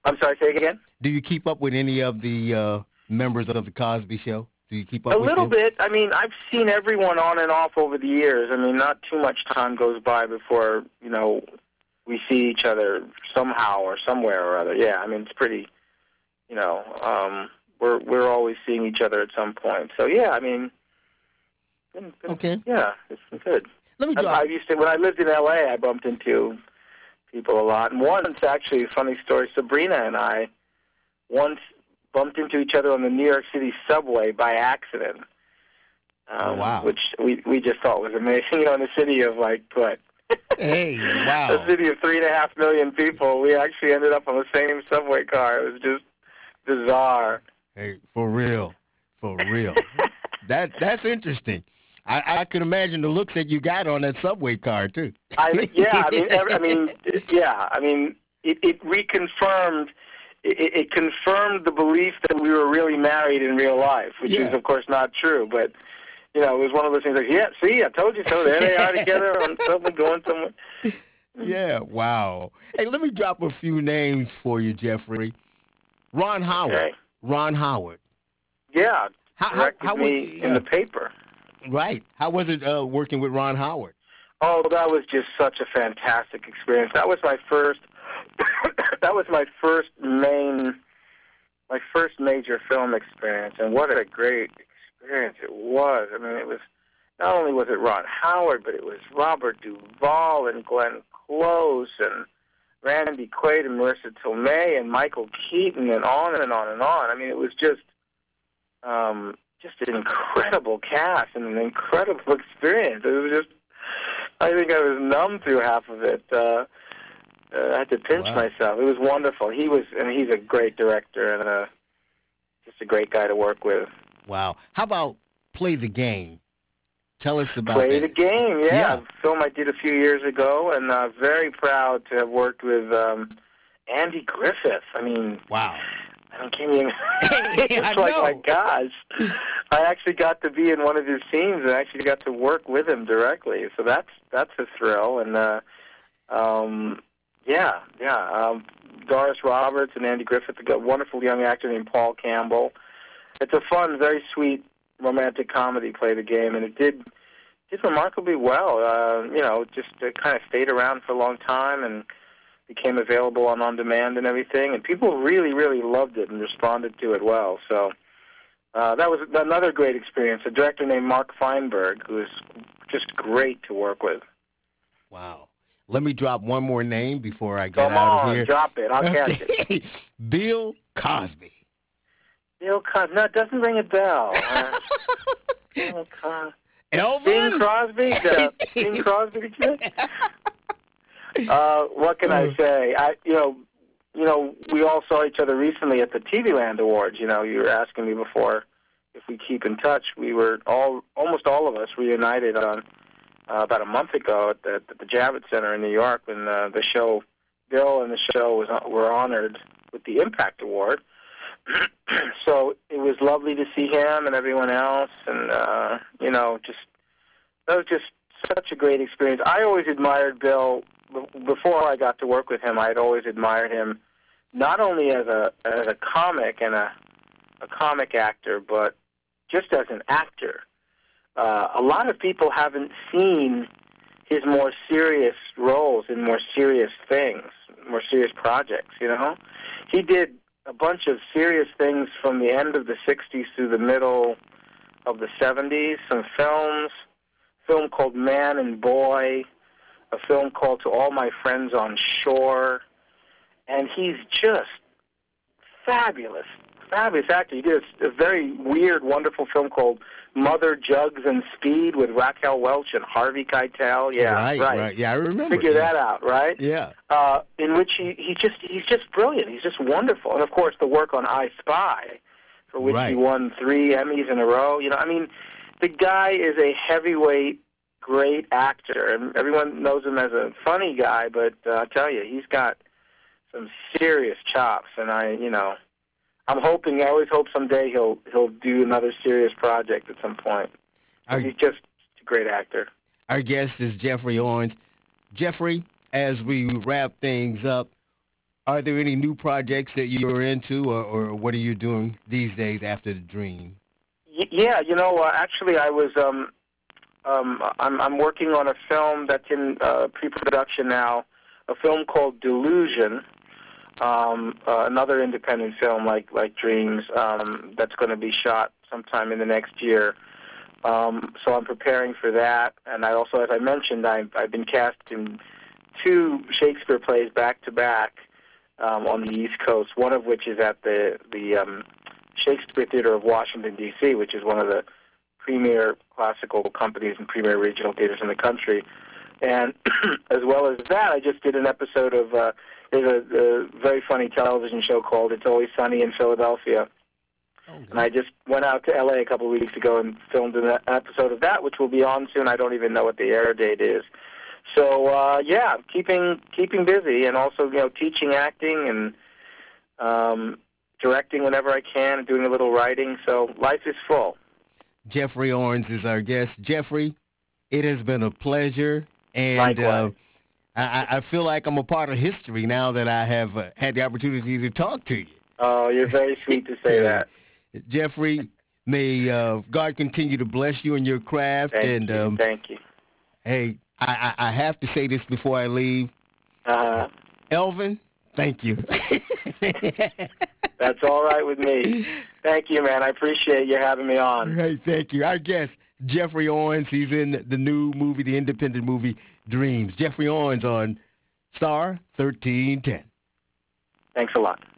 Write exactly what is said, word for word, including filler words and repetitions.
I'm sorry, say again? Do you keep up with any of the uh, members of the Cosby Show? Do you keep A up with little them? bit. I mean, I've seen everyone on and off over the years. I mean, not too much time goes by before, you know, we see each other somehow or somewhere or other. Yeah, I mean, it's pretty, you know, um, we're we're always seeing each other at some point. So, yeah, I mean, been, been, Okay. yeah, it's been good. Let me I, drop. I used to, when I lived in L A, I bumped into people a lot. And once, actually, a funny story, Sabrina and I once bumped into each other on the New York City subway by accident. Oh, Um, wow. which we we just thought was amazing. You know, in a city of like what, Hey, a wow. city of three and a half million people, we actually ended up on the same subway car. It was just bizarre. Hey, for real. For real. That That's interesting. I, I can imagine the looks that you got on that subway car, too. I yeah, I mean, every, I mean, yeah, I mean, it, it reconfirmed. It, it confirmed the belief that we were really married in real life, which Yeah. is, of course, not true. But you know, it was one of those things like, yeah, see, I told you so. There they are together on something going somewhere. Yeah, wow. Hey, let me drop a few names for you, Jeffrey. Ron Howard. Okay. Ron Howard. Yeah, How how directed how was me in yeah, the paper. right? How was it uh, working with Ron Howard? Oh, that was just such a fantastic experience. That was my first. that was my first main, my first major film experience, and what a great experience it was. I mean, it was not only was it Ron Howard, but it was Robert Duvall and Glenn Close and Randy Quaid and Marissa Tomei and Michael Keaton and on and on and on. I mean, it was just, um, just an incredible cast and an incredible experience. It was just, I think I was numb through half of it. Uh, uh, I had to pinch Wow. myself. It was wonderful. He was, and he's a great director and uh, just a great guy to work with. Wow. How about Play the Game? Tell us about Play the that. game, yeah. Yeah. A film I did a few years ago, and uh, very proud to have worked with um, Andy Griffith. I mean, Wow. I mean, can you? I It's like, my know. gosh, I actually got to be in one of his scenes, and actually got to work with him directly. So that's that's a thrill, and uh, um, yeah, yeah. Um, Doris Roberts and Andy Griffith, a wonderful young actor named Paul Campbell. It's a fun, very sweet romantic comedy. Play the game, and it did did remarkably well. Uh, you know, just uh, kind of stayed around for a long time and became available on on demand and everything. And people really, really loved it and responded to it well. So uh, that was another great experience. A director named Mark Feinberg, who is just great to work with. Wow. Let me drop one more name before I get Come out of on, here. drop it. I'll catch it. Okay. Bill Cosby. Bill Cosby. No, it doesn't ring a bell. Uh, Bill Cosby. Bing Elvin? Crosby? The, Bing Crosby, did you say? Uh, what can I say? I, you know, you know, we all saw each other recently at the T V Land Awards. You know, you were asking me before if we keep in touch. We were all, almost all of us, reunited on uh, about a month ago at the, at the Javits Center in New York when uh, the show, Bill and the show was were honored with the Impact Award. So it was lovely to see him and everyone else, and uh, you know, just that was just such a great experience. I always admired Bill before I got to work with him. I had always admired him not only as a as a comic and a a comic actor, but just as an actor. Uh, a lot of people haven't seen his more serious roles in more serious things, more serious projects. You know, he did a bunch of serious things from the end of the sixties through the middle of the seventies. Some films, a film called Man and Boy, a film called To All My Friends on Shore, and he's just fabulous, fabulous actor. He did a, a very weird, wonderful film called Mother, Jugs, and Speed with Raquel Welch and Harvey Keitel. Yeah, Right, right. right. Yeah, I remember. Figure yeah. that out, right? Yeah. Uh, in which he, he just he's just brilliant. He's just wonderful. And of course, the work on I Spy, for which Right. he won three Emmys in a row. You know, I mean, the guy is a heavyweight, great actor, and everyone knows him as a funny guy. But uh, I tell you, he's got some serious chops. And I, you know, I'm hoping. I always hope someday he'll he'll do another serious project at some point. Our, He's just a great actor. our guest is Jeffrey Owens. Jeffrey, as we wrap things up, Are there any new projects that you're into, or, or what are you doing these days after the Dream? Y- yeah, you know, uh, actually, I was um, um, I'm, I'm working on a film that's in uh, pre-production now, a film called Delusion, um, uh, another independent film like like Dreams um, that's going to be shot sometime in the next year. Um, so I'm preparing for that, and I also, as I mentioned, I've, I've been cast in two Shakespeare plays back to back um, on the East Coast. One of which is at the the um, Shakespeare Theater of Washington D C, which is one of the premier classical companies and premier regional theaters in the country. And as well as that, I just did an episode of uh, there's a, a very funny television show called It's Always Sunny in Philadelphia. Okay. And I just went out to L A a couple of weeks ago and filmed an episode of that, which will be on soon. I don't even know what the air date is. So uh, yeah, keeping keeping busy, and also you know teaching acting and um, directing whenever I can, and doing a little writing. So life is full. Jeffrey Owens is our guest. Jeffrey, it has been a pleasure, and uh, I, I feel like I'm a part of history now that I have uh, had the opportunity to talk to you. Oh, you're very sweet to say that. Jeffrey, may uh, God continue to bless you in your craft. Thank and you. Um, Thank you. Hey, I, I, I have to say this before I leave. Uh-huh. Elvin, thank you. That's all right with me. Thank you, man. I appreciate you having me on. Hey, thank you. Our guest, Jeffrey Owens. He's in the new movie, the independent movie, Dreams. Jeffrey Owens on Star thirteen ten. Thanks a lot.